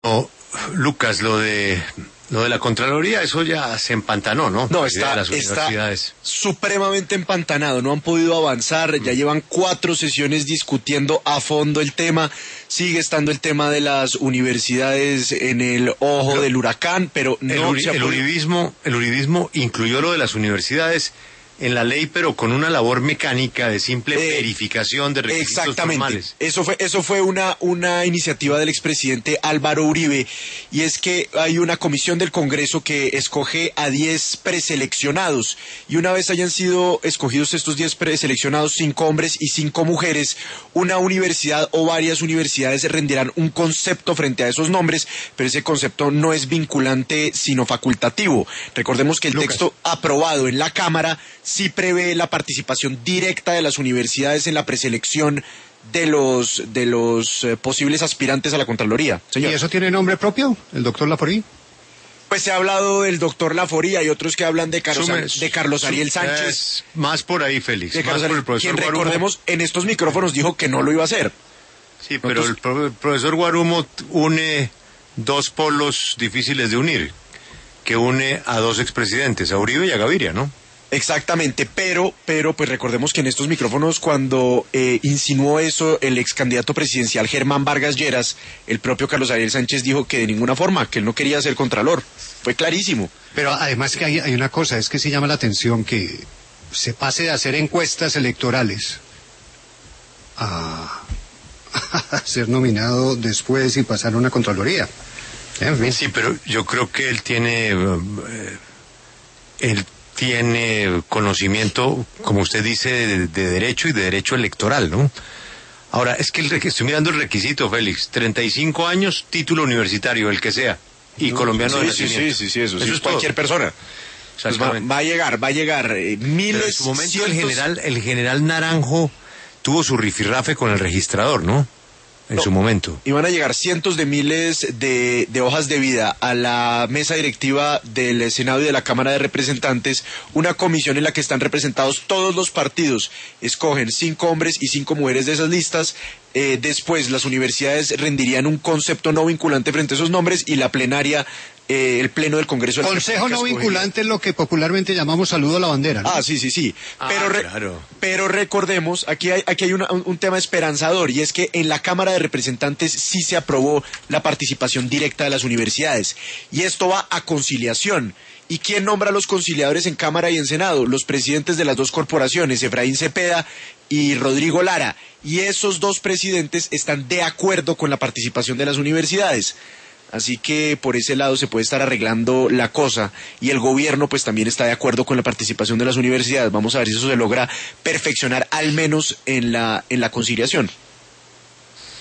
Oh, Lucas, lo de la Contraloría, eso ya se empantanó, ¿no? No, Está está supremamente empantanado, no han podido avanzar, ya llevan 4 sesiones discutiendo a fondo el tema, sigue estando el tema de las universidades en el ojo del huracán, pero no el uribismo incluyó lo de las universidades en la ley, pero con una labor mecánica de simple verificación de requisitos formales. Eso fue una iniciativa del expresidente Álvaro Uribe, y es que hay una comisión del Congreso que escoge a 10 preseleccionados, y una vez hayan sido escogidos estos 10 preseleccionados, 5 hombres y 5 mujeres, una universidad o varias universidades rendirán un concepto frente a esos nombres, pero ese concepto no es vinculante sino facultativo. Recordemos que el texto aprobado en la Cámara sí prevé la participación directa de las universidades en la preselección de los posibles aspirantes a la Contraloría. Señor. ¿Y eso tiene nombre propio, el doctor Laforí? Pues se ha hablado del doctor Laforí, hay otros que hablan de Carlos Ariel Sánchez. Más por ahí, Félix. Más por el profesor quien, recordemos, en estos micrófonos dijo que no lo iba a hacer. Sí, pero el profesor Guarumo une 2 polos difíciles de unir, que une a 2 expresidentes, a Uribe y a Gaviria, ¿no? Exactamente, pero pues recordemos que en estos micrófonos cuando insinuó eso el ex candidato presidencial Germán Vargas Lleras, el propio Carlos Ariel Sánchez dijo que de ninguna forma, que él no quería ser contralor. Fue clarísimo. Pero además que hay una cosa, es que sí llama la atención que se pase de hacer encuestas electorales a ser nominado después y pasar a una Contraloría. Sí, pero yo creo que él tiene conocimiento, como usted dice, de derecho y de derecho electoral, ¿no? Ahora, es que estoy mirando el requisito, Félix, 35 años, título universitario, el que sea, y colombiano de nacimiento. Sí, eso es cualquier persona. Pues va a llegar miles. Pero en su momento el general Naranjo tuvo su rifirrafe con el registrador, ¿no? En su momento. Iban a llegar cientos de miles de hojas de vida a la mesa directiva del Senado y de la Cámara de Representantes, una comisión en la que están representados todos los partidos. Escogen 5 hombres y 5 mujeres de esas listas. Después las universidades rendirían un concepto no vinculante frente a esos nombres y la plenaria, el pleno del Congreso. Consejo no vinculante es lo que popularmente llamamos saludo a la bandera, ¿no? Sí. Claro. Pero recordemos, aquí hay un tema esperanzador, y es que en la Cámara de Representantes sí se aprobó la participación directa de las universidades, y esto va a conciliación. ¿Y quién nombra a los conciliadores en Cámara y en Senado? Los presidentes de las 2 corporaciones, Efraín Cepeda y Rodrigo Lara. Y esos 2 presidentes están de acuerdo con la participación de las universidades. Así que por ese lado se puede estar arreglando la cosa, y el gobierno pues también está de acuerdo con la participación de las universidades. Vamos a ver si eso se logra perfeccionar al menos en la conciliación.